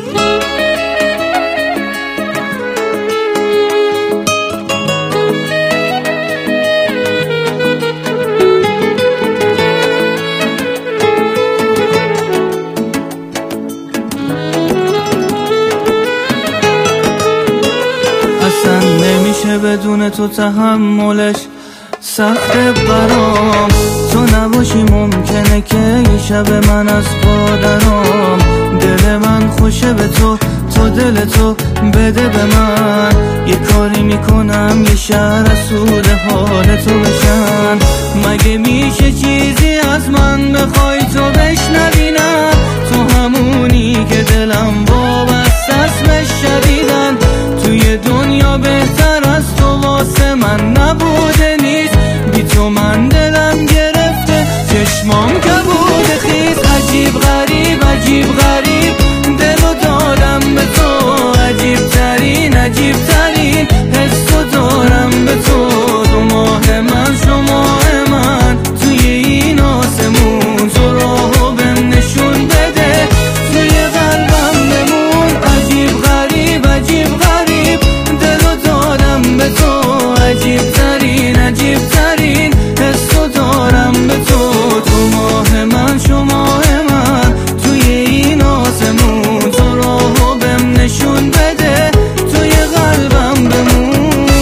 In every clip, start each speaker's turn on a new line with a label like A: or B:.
A: نمیشه بدون تو تحملش سخته برام. تو نباشی ممکنه که یه شب من از پا درام. دل من خوشه به تو، تو دل تو بده به من. یه کاری میکنم یه شهر سود حال تو بشن. مگه میشه چیزی از من بخوای تو بشنوی؟ نه تو همونی که دلم وابسته است بهش شدیدن. توی دنیا بهتر از تو واسه من نبوده نیست. بی تو من دلم گرفته، چشمام کبود خیز. عجیب غریب عجیب غریب دلو دادم به تو. عجیب ترین عجیب ترین حسو دارم به تو. تو ماه من شماه من توی این آسمون. تو راهو بهم نشون بده توی قلبم بمون. عجیب غریب عجیب غریب دلو دادم به تو. عجیب ترین عجیب ترین حسو دارم به تو. تو ماه من شماه من توی این آسمون. تو راهو بهم نشون بده توی قلبم بمون.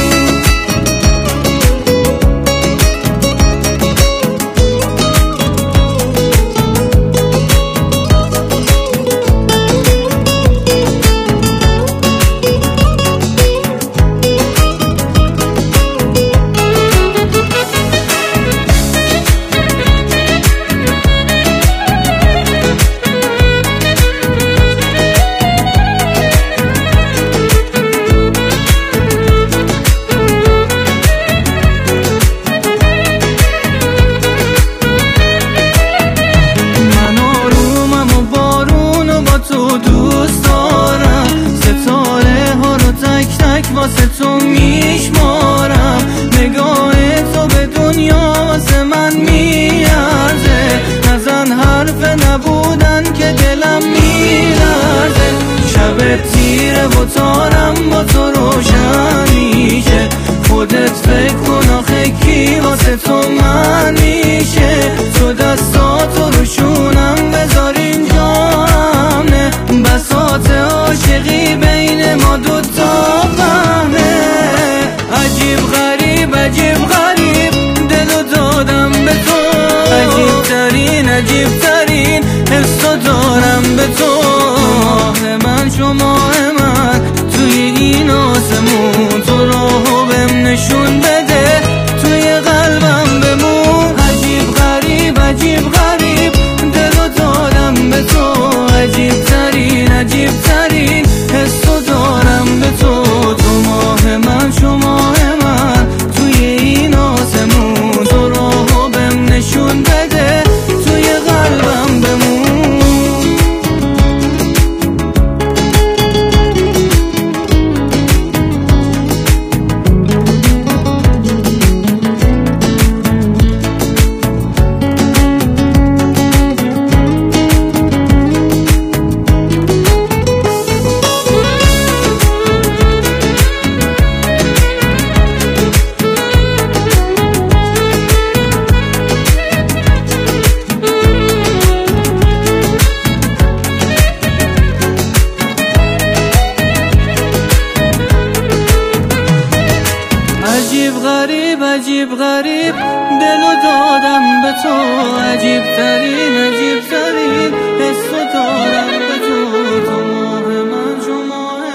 A: واسه تو میشمارم. نگاه تو به دنیا واسه من میارزه. نزن حرف نبودن که دلم میلرزه. شب تیره و تارم با تو روشن میشه. خودت فکر کن آخه کی واسه تو من میشه. تو دستاتو روشونم بذار اینجا همنه. بساط عاشقی بین ما دوتا عجیب غریب دلو دادم به تو. عجیب ترین عجیب ترین حسو دارم به تو. ماه من شماه من توی این آسمون. تو راهو بهم نشون بده توی قلبم بمون. عجیب غریب عجیب غریب دلو دادم به تو. عجیب ترین عجیب ترین حسو دارم به تو. تو ماه من شماه من توی این آسمون. تو راهو بهم نشون بده توی قلبم بمون. عجیب غریب دلو دادم به تو. عجیب ترین عجیب ترین حسو دارم به تو. تو ماه من شماه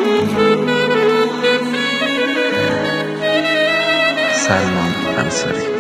A: من.
B: سلمان انصاری.